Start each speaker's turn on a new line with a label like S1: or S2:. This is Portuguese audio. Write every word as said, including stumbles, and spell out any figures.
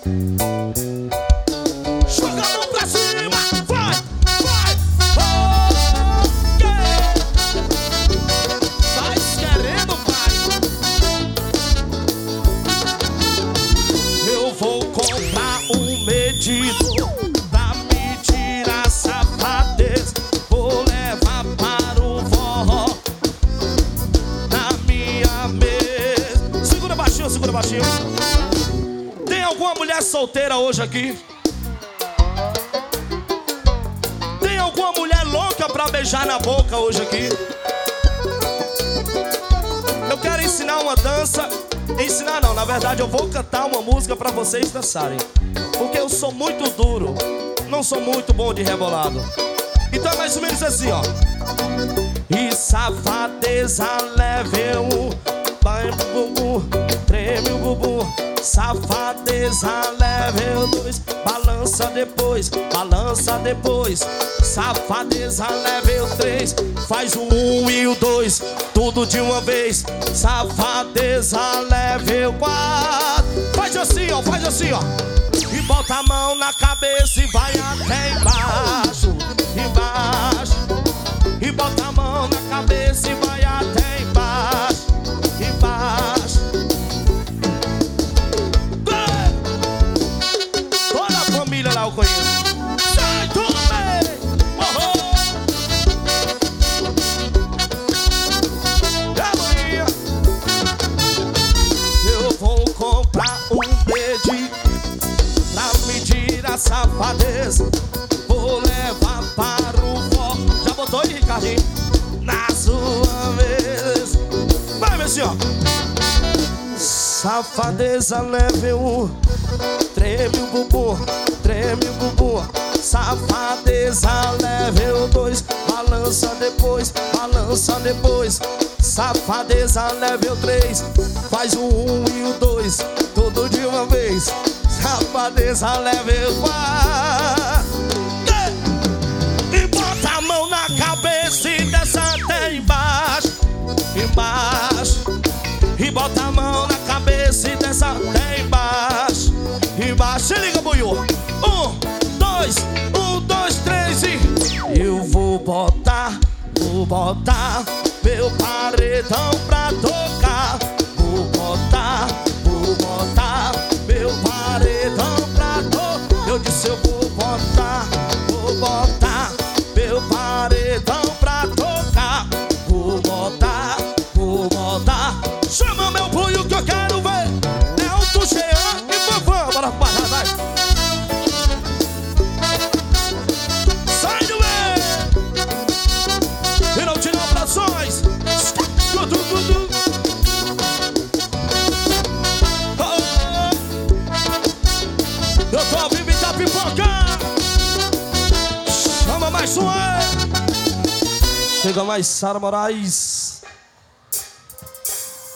S1: Joga a mão pra cima. Vai, vai. Oh, yeah. Vai querendo, pai. Eu vou comprar um medidor pra medir a safadez. Vou levar para o forró na minha mesa. Segura baixinho, segura baixinho. Tem alguma mulher solteira hoje aqui? Tem alguma mulher louca pra beijar na boca hoje aqui? Eu quero ensinar uma dança. Ensinar não, na verdade eu vou cantar uma música pra vocês dançarem. Porque eu sou muito duro, não sou muito bom de rebolado. Então é mais ou menos assim, ó. E safadeza level um, vai pro bumbum, treme o bumbum. Safadeza level dois, balança depois, balança depois. Safadeza level três, faz o um e o dois, tudo de uma vez. Safadeza level quatro, faz assim, ó, faz assim, ó. E bota a mão na cabeça e vai até embaixo, embaixo. E bota a mão na cabeça e vai até embaixo, embaixo. Toda a família lá eu conheço. Sai do meio. Oh, oh. Amanhã eu vou comprar um medidor pra medir a safadeza. Vou levar para o forró. Já botou aí, Ricardinho? Na sua vez. Vai, meu senhor. Safadeza level um, treme o bumbum, treme o bumbum. Safadeza level dois, balança depois, balança depois. Safadeza level três, faz o um e o dois, tudo de uma vez. Safadeza level quatro, e bota a mão na cabeça e desce até embaixo, embaixo. E bota a mão na cabeça e desce até embaixo, embaixo. Se liga, boiô. Um, dois, um, dois, três e... Eu vou botar, vou botar meu paredão pra tocar. Vou botar, vou botar meu paredão pra tocar. Eu disse eu vou botar, vou botar meu paredão pra tocar. Vou botar, vou botar. Chama meu punho que eu quero ver. Elton Jean e Fofão. Bora parar, vai. Sai do meio. E não tira abrações. Eu tô ao vivo e tá pipoca. Chama mais um. Chega mais Sara Moraes.